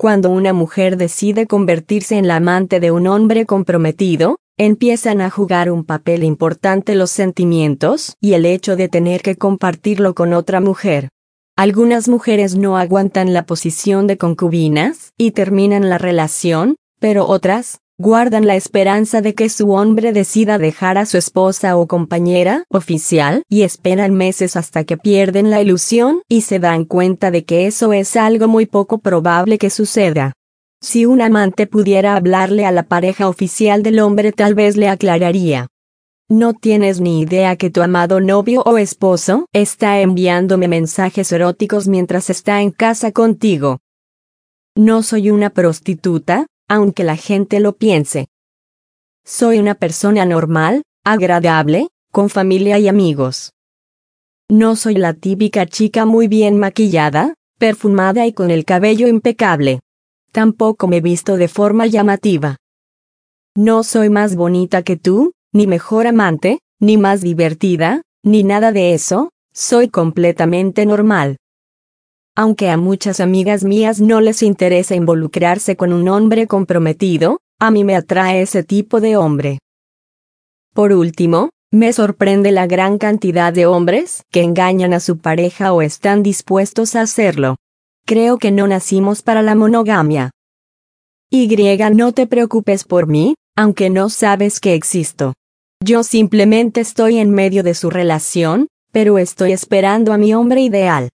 Cuando una mujer decide convertirse en la amante de un hombre comprometido, empiezan a jugar un papel importante los sentimientos y el hecho de tener que compartirlo con otra mujer. Algunas mujeres no aguantan la posición de concubinas y terminan la relación, pero otras guardan la esperanza de que su hombre decida dejar a su esposa o compañera oficial y esperan meses hasta que pierden la ilusión y se dan cuenta de que eso es algo muy poco probable que suceda. Si un amante pudiera hablarle a la pareja oficial del hombre, tal vez le aclararía: no tienes ni idea que tu amado novio o esposo está enviándome mensajes eróticos mientras está en casa contigo. No soy una prostituta, aunque la gente lo piense. Soy una persona normal, agradable, con familia y amigos. No soy la típica chica muy bien maquillada, perfumada y con el cabello impecable. Tampoco me visto de forma llamativa. No soy más bonita que tú, ni mejor amante, ni más divertida, ni nada de eso, soy completamente normal. Aunque a muchas amigas mías no les interesa involucrarse con un hombre comprometido, a mí me atrae ese tipo de hombre. Por último, me sorprende la gran cantidad de hombres que engañan a su pareja o están dispuestos a hacerlo. Creo que no nacimos para la monogamia. No te preocupes por mí, aunque no sabes que existo. Yo simplemente estoy en medio de su relación, pero estoy esperando a mi hombre ideal.